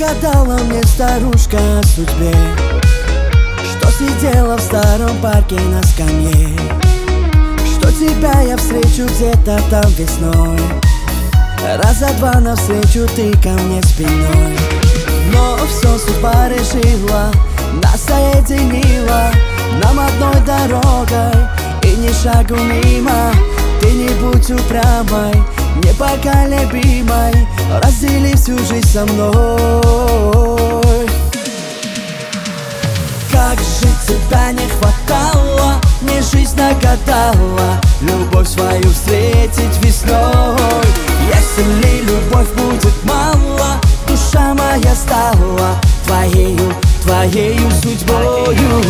нагадала мне старушка о судьбе, что сидела в старом парке на скамье, что тебя я встречу где-то там весной, раза два навстречу ты ко мне спиной. Но все судьба решила, нас соединила нам одной дорогой, и ни шагу мимо. Ты не будь упрямой, непоколебимой, раздели всю жизнь со мной. Как же тебя не хватало, мне жизнь нагадала любовь свою встретить весной. Если любовь будет мало, душа моя стала твоею судьбою.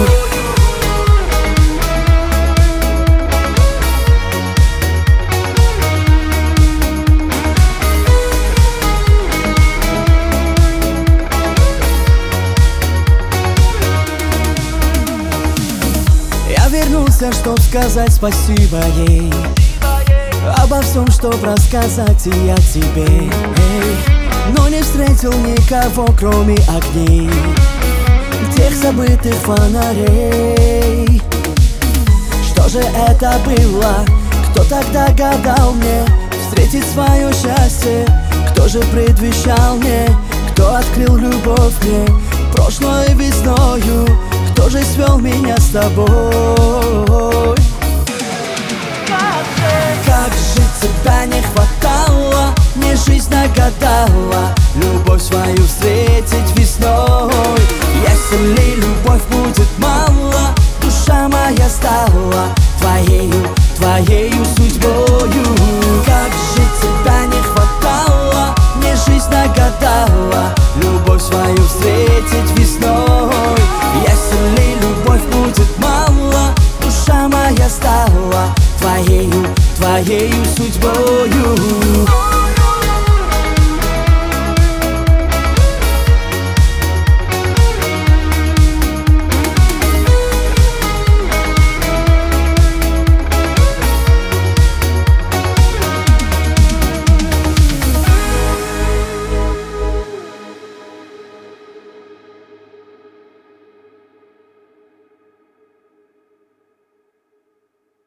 Вернулся, чтоб сказать спасибо ей, обо всем, чтоб рассказать и я тебе. Но не встретил никого, кроме огней тех забытых фонарей. Что же это было? Кто тогда гадал мне встретить свое счастье? Кто же предвещал мне? Кто открыл любовь мне прошлой весною? Кто же свел меня с тобой? Как же тебя не хватает,